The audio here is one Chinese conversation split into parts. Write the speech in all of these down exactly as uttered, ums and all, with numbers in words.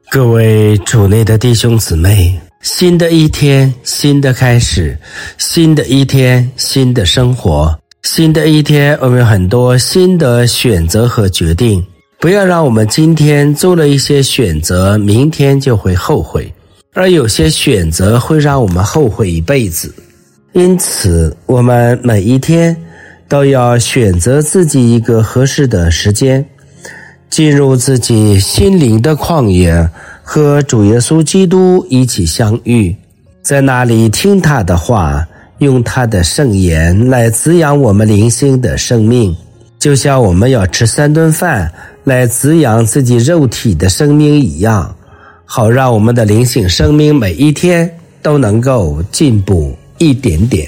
各位主内的弟兄姊妹，新的一天，新的开始，新的一天，新的生活，新的一天，我们有很多新的选择和决定。不要让我们今天做了一些选择，明天就会后悔，而有些选择会让我们后悔一辈子。因此，我们每一天都要选择自己一个合适的时间，进入自己心灵的旷野，和主耶稣基督一起相遇，在那里听他的话，用他的圣言来滋养我们灵性的生命，就像我们要吃三顿饭来滋养自己肉体的生命一样，好让我们的灵性生命每一天都能够进步一点点。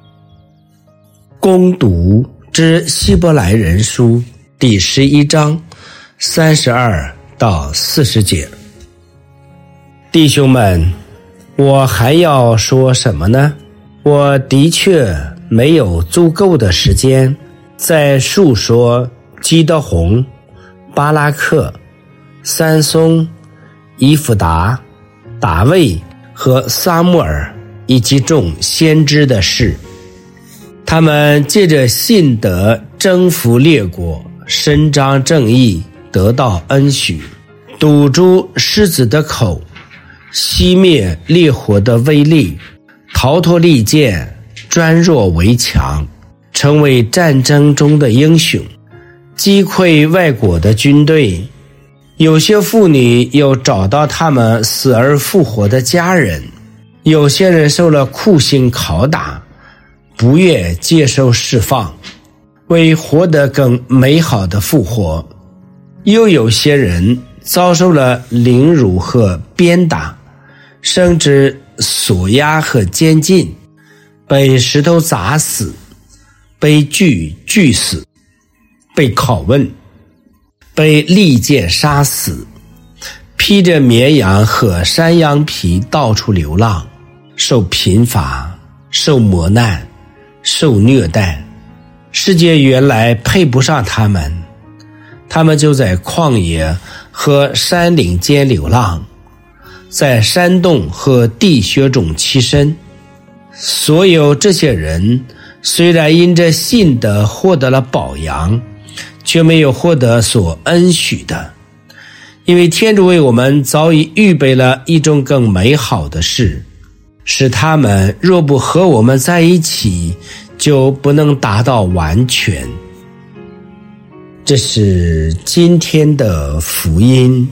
攻读之希伯来人书第十一章三十二到四十节。弟兄们，我还要说什么呢？我的确没有足够的时间在述说基德宏、巴拉克、三松、以弗达、大卫和撒母耳以及众先知的事。他们借着信德征服列国，伸张正义，得到恩许，堵住狮子的口，熄灭烈火的威力，逃脱利剑，专弱为强，成为战争中的英雄，击溃外国的军队。有些妇女又找到他们死而复活的家人，有些人受了酷刑拷打，不愿接受释放，为活得更美好的复活。又有些人遭受了凌辱和鞭打，甚至锁押和监禁，被石头砸死，被锯锯死，被拷问，被利剑杀死，披着绵羊和山羊皮到处流浪，受贫乏，受磨难，受虐待。世界原来配不上他们，他们就在旷野和山岭间流浪，在山洞和地穴中栖身。所有这些人虽然因着信德获得了保养，却没有获得所恩许的，因为天主为我们早已预备了一种更美好的事，使他们若不和我们在一起，就不能达到完全。这是今天的福音。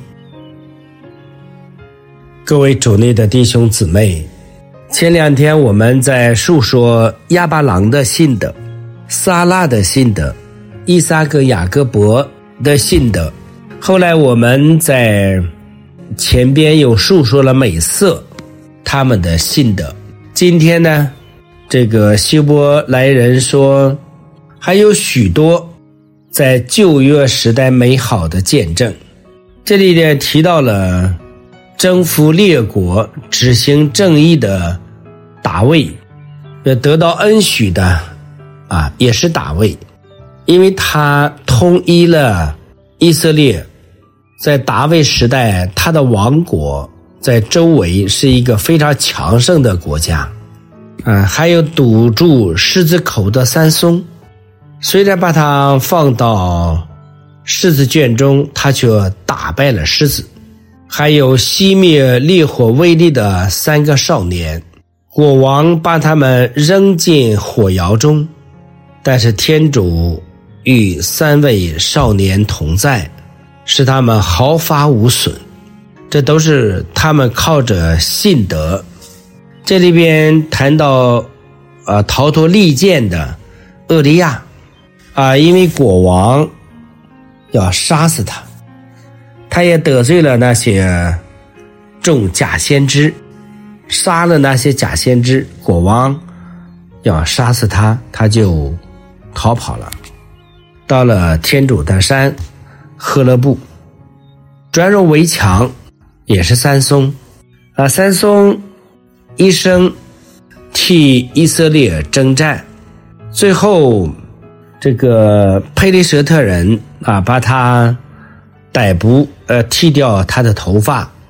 各位主内的弟兄姊妹，前两天我们在述说亚巴郎的信德、撒拉的信德、伊撒格雅各伯的信德，后来我们在前边又述说了美色他们的信德。今天呢，这个希伯来人说还有许多在旧约时代美好的见证。这里呢提到了征服列国、执行正义的大卫，得到恩许的啊也是大卫，因为他统一了以色列。在大卫时代，他的王国在周围是一个非常强盛的国家。啊，还有堵住狮子口的三松，虽然把他放到狮子圈中，他却打败了狮子。还有熄灭烈火威力的三个少年，国王把他们扔进火窑中，但是天主与三位少年同在，使他们毫发无损。这都是他们靠着信德。这里边谈到呃逃脱利剑的厄利亚啊，因为国王要杀死他，他也得罪了那些众假先知，杀了那些假先知，国王要杀死他，他就逃跑了，到了天主的山赫勒布。专弱为强也是三松啊，三松一生替以色列征战，最后这个佩利舍特人啊把他逮捕，呃，剃掉他的头发，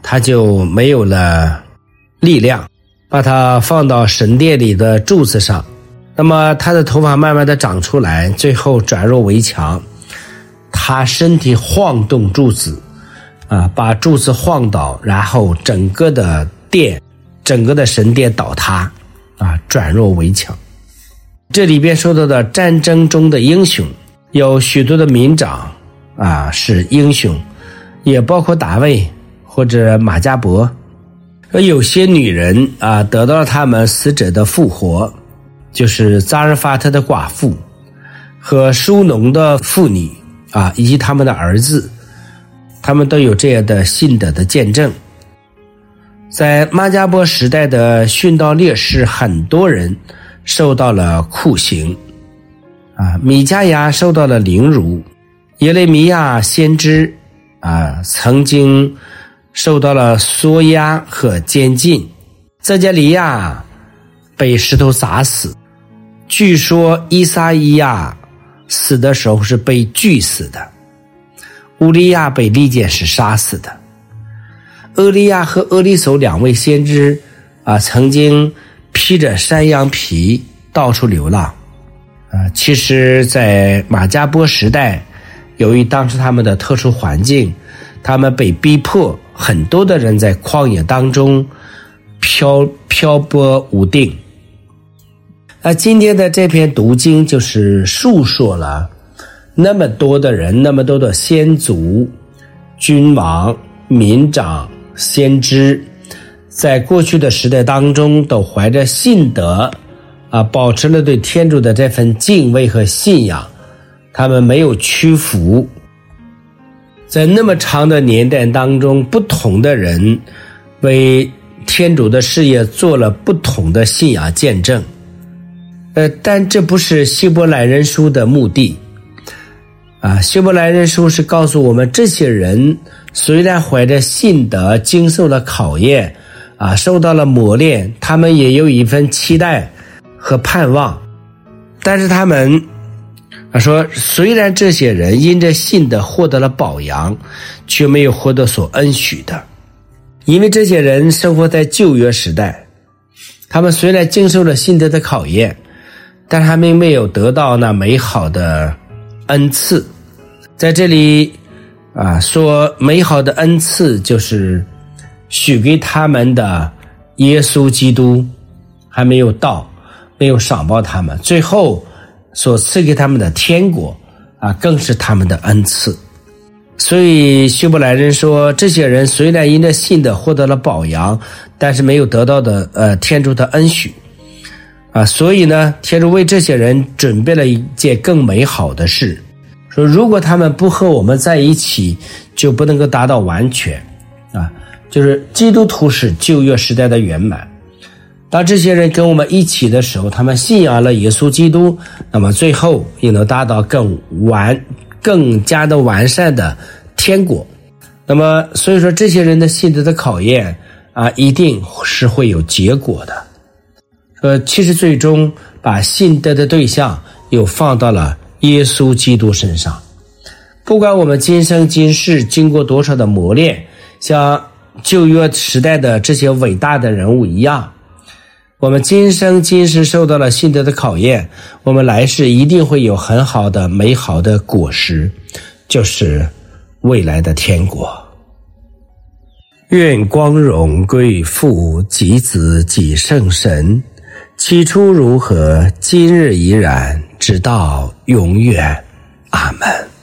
他就没有了力量，把他放到神殿里的柱子上，那么他的头发慢慢的长出来，最后转入围墙，他身体晃动柱子啊，把柱子晃倒，然后整个的殿整个的神殿倒塌啊，转入围墙。这里边说到的战争中的英雄有许多的民长啊是英雄，也包括大卫或者马加伯。而有些女人啊得到了他们死者的复活，就是扎尔法特的寡妇和书农的妇女啊，以及他们的儿子，他们都有这样的信德的见证。在马加伯时代的殉道烈士，很多人受到了酷刑啊，米迦亚受到了凌辱，耶利米亚先知啊曾经受到了缩压和监禁，泽加利亚被石头砸死，据说以撒伊亚死的时候是被锯死的，乌利亚被利剑士杀死的，厄利亚和厄利叟两位先知啊，曾经披着山羊皮到处流浪啊。其实在马加波时代，由于当时他们的特殊环境，他们被逼迫，很多的人在旷野当中漂漂泊无定。那今天的这篇读经就是述说了那么多的人，那么多的先祖、君王、民长、先知，在过去的时代当中都怀着信德啊，保持了对天主的这份敬畏和信仰，他们没有屈服。在那么长的年代当中，不同的人为天主的事业做了不同的信仰见证。呃，但这不是希伯来人书的目的啊。希伯来人书是告诉我们，这些人虽然怀着信德经受了考验啊，受到了磨练，他们也有一份期待和盼望，但是他们啊说，虽然这些人因着信德获得了保养，却没有获得所恩许的。因为这些人生活在旧约时代，他们虽然经受了信德的考验，但他们没有得到那美好的恩赐。在这里啊，说美好的恩赐就是许给他们的耶稣基督还没有到，没有赏报他们，最后所赐给他们的天国啊，更是他们的恩赐。所以希伯来人说，这些人虽然因着信的获得了保养，但是没有得到的呃天主的恩许啊，所以呢，天主为这些人准备了一件更美好的事，说如果他们不和我们在一起，就不能够达到完全啊，就是基督徒是旧约时代的圆满。当这些人跟我们一起的时候，他们信仰了耶稣基督，那么最后也能达到更完更加的完善的天国。那么所以说，这些人的信德的考验啊，一定是会有结果的。呃，其实最终把信德的对象又放到了耶稣基督身上。不管我们今生今世经过多少的磨练，像旧约时代的这些伟大的人物一样，我们今生今世受到了信德的考验，我们来世一定会有很好的美好的果实，就是未来的天国。愿光荣归父及子及圣神，起初如何，今日依然，直到永远。阿们。